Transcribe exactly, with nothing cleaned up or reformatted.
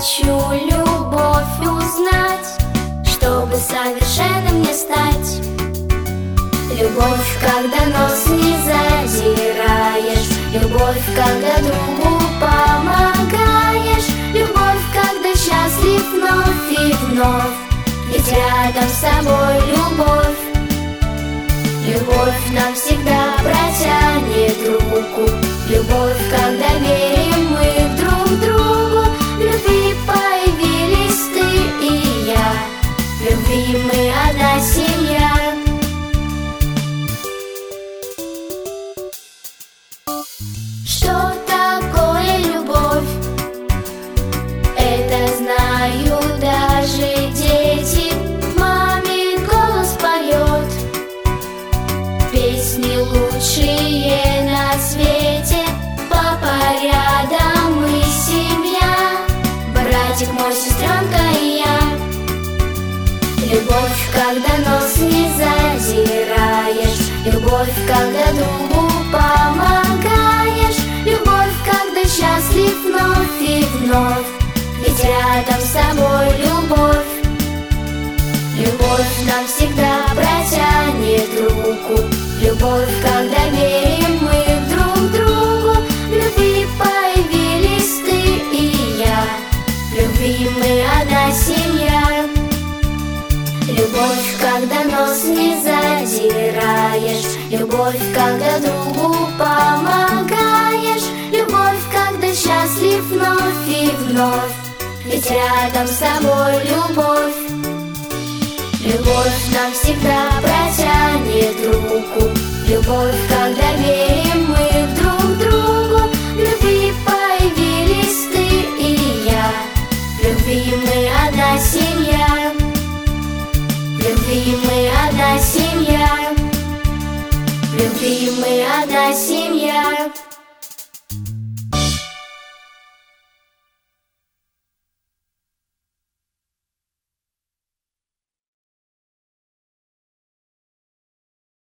хочу любовь узнать, чтобы совершенным не стать. Любовь, когда нос не задираешь, любовь, когда другу помогаешь, любовь, когда счастлив вновь и вновь, ведь рядом с собой любовь. Любовь нам всегда протянет руку, любовь, когда верим мы друг другу. В любви появились ты и я, в любви мы одна семья. Что такое любовь? Это знают даже дети. Мамин голос поет песни лучшие на свете. Папа рядом, мы семья, братик мой, сестренка и я. Любовь, когда нос не задираешь, любовь, когда другу помогаешь, любовь, когда счастлив вновь и вновь, ведь рядом с собой любовь. Любовь нам всегда протянет руку, любовь, когда верим мы друг другу. В любви появились ты и я, в любви мы одна семья. Любовь, когда нос не задираешь, любовь, когда другу помогаешь, любовь, когда счастлив вновь и вновь, ведь рядом с собой любовь. Любовь нам всегда протянет руку, любовь, когда верим мы друг другу. В любви появились ты и я, в любви мы одна семья. В любви мы одна семья, в любви мы одна семья.